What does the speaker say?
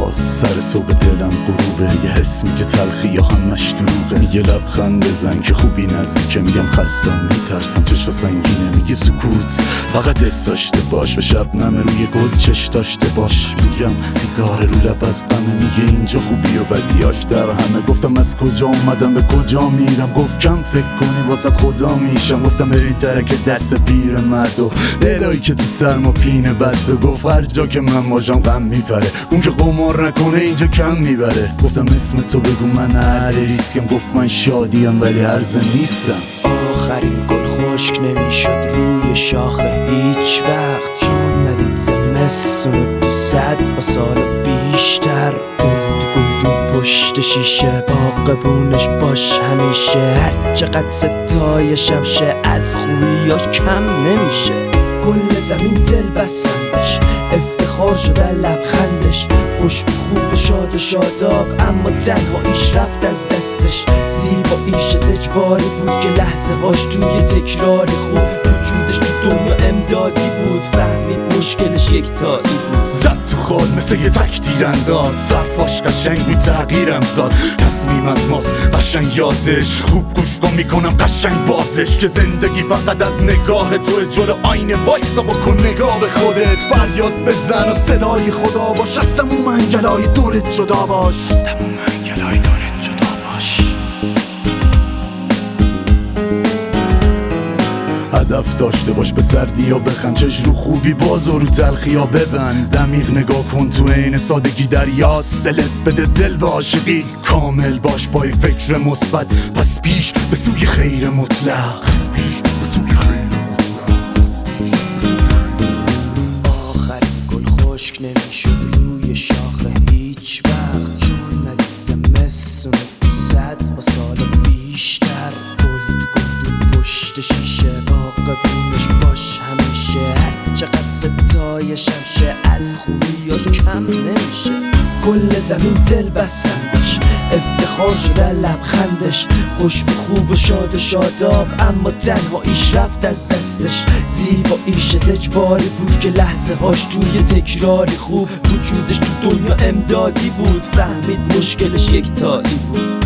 باز سر صبح دلم غروبه، یه حس میگه تلخی یا همش دروغه. میگه لبخند بزن که خوبی نزدیکه، میگم خستم میترسم چشا سنگینه. میگه سکوت فقط حس داشته باش، به شبنم روی گل چش داشته باش. میگم سیگار رو لب از غمه، میگه اینجا خوبی و بدیاش در همه. گفتم از کجا اومدم به کجا میرم، گفت کم فکر کنی واسط خدا میشم. گفتم برین ترک دست پیر مرد و دلایی که تو سرما پینه بسته. گفت هر جا که من باشم غم میپره، اون که قمار نکنه اینجا کم میبره. گفتم اسم تو بگو من هر ریسکم، گفت من شادیم ولی هرزه نیستم. آخرین گل خشک نمیشد روی شاخه هیچ وقت، چون ندید زمستون تو 100 سال بیشتر. گلدون پشت شیشه باغبونش باش همیشه، هر چقدر ستایشم شه از خوبیاش کم نمیشه. کل زمین دل بستندش، افتخار شده لبخندش، خوش به خوب و شاد و شاداب، اما تنهاییش رفت از دستش. زیباییش از اجباری بود که لحظه هاش توی تکراری خوب، وجودش تو دنیا امدادی بود، فهمید مشکلش یکتایی بود. زد تو خود مثل یه تک تیرانداز، صرفاش قشنگ بود تغییرم داد. تصمیم از ماست قشنگ یازش، خوب گوش کن میکنم قشنگ بازش. که زندگی فقط از نگاه تو، جلو آینه وایسا بکن نگاه به خودت. فریاد بزن و صدای خدا باش، از تموم انگلای دورت جدا باش، از تموم انگلای دورت جدا باش. هدف داشته باش، به سردی یا بخند، چش رو خوبی باز و رو تلخی یا ببند. دمیغ نگاه کن تو عین سادگی دریاست، دلت بده دل به عاشقی. کامل باش با یک فکر مثبت، پس پیش به سوی خیر مطلق. آخرین گل خشک نمیشد روی شاخه هیچ وقت، چون ندید زمستون تو 100 سال بیشتر. گلدون پشت شیشه باغبونش باش همیشه، هر چقدر ستایشم شه از خوبیاش کم نمیشه. کل زمین دل بستندش، افتخار شده لبخندش، خوش به خوب و شاد و شاداب، اما تنهاییش رفت از دستش. زیباییش از اجباری بود که لحظه هاش توی تکراری خوب، وجودش تو دنیا امدادی بود، فهمید مشکلش یکتایی بود.